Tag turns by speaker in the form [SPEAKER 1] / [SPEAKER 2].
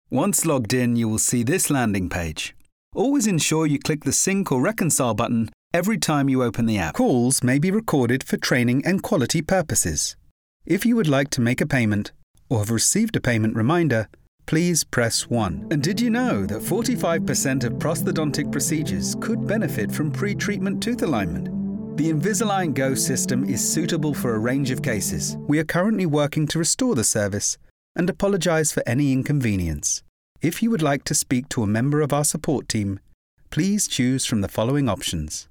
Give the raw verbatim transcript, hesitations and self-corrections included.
[SPEAKER 1] Once logged in, you will see this landing page. Always ensure you click the Sync or Reconcile button every time you open the app. Calls may be recorded for training and quality purposes. If you would like to make a payment or have received a payment reminder, please press one. And did you know that forty-five percent of prosthodontic procedures could benefit from pre-treatment tooth alignment? The Invisalign Go system is suitable for a range of cases. We are currently working to restore the service and apologize for any inconvenience. If you would like to speak to a member of our support team, please choose from the following options.